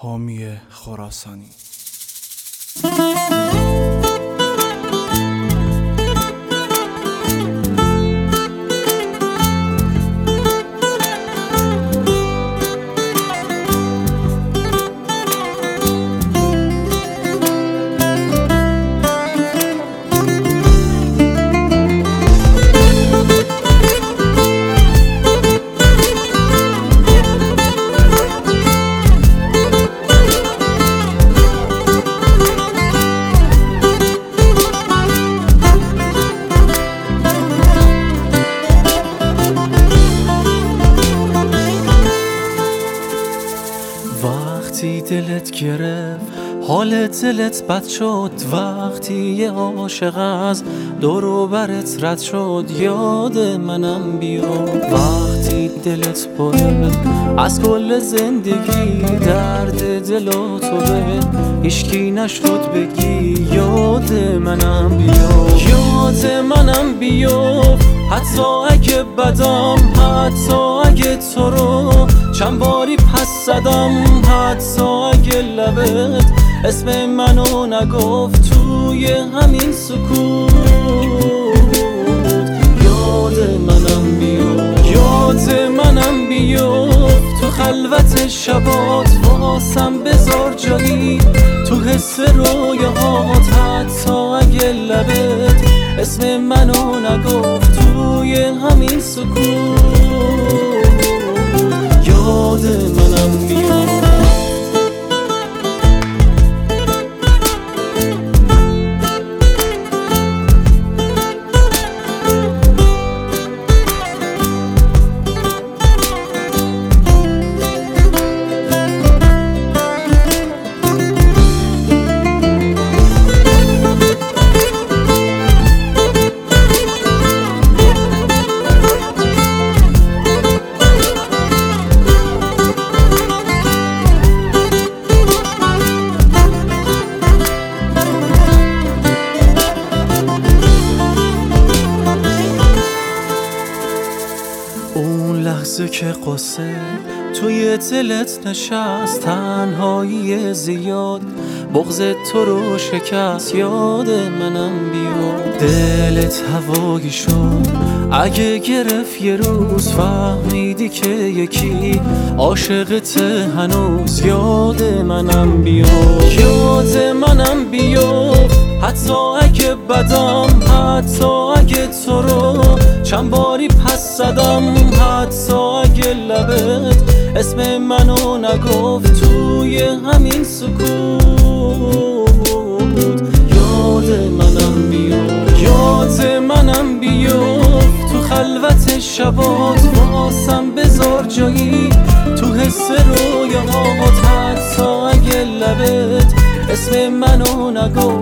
حامی خراسانی. وقتی دلت گرفت حال دلت بد شد، وقتی یه عاشق از دور و برت رد شد، یاد منم بیا. وقتی دلت پره از کل زندگی، درد دل و تو به هیچکی نشد بگی، یاد منم بیا. یاد منم بیا حتی اگه بدم، حتی اگه تو رو چند باری پس زدم، حتی اگه لبت اسم منو نگفت توی همین سکوت. یاد منم بیفت، یاد منم بیفت تو خلوت شبات، واسم بذار جایی تو حس رویاهات، حتی اگه لبت اسم منو نگفت توی همین سکوت. یاد منم بیفت. اون لحظه که قصه توی دلت نشست، تنهایی زیاد بغض تو رو شکست، یاد منم بیا. دلت هوایی شد اگه گرفت یه روز، فهمیدی که یکی عاشقت هنوز، یاد منم بیا. یاد منم بیا حتی اگه بدم، حتی اگه تو رو چند باری پس زدم، حتی اگه لبت اسم منو نگفت توی همین سکوت. یاد منم بیفت، یاد منم بیفت تو خلوت شبات، واسم بذار جایی تو حس رویاهات، حتی اگه لبت اسم منو نگفت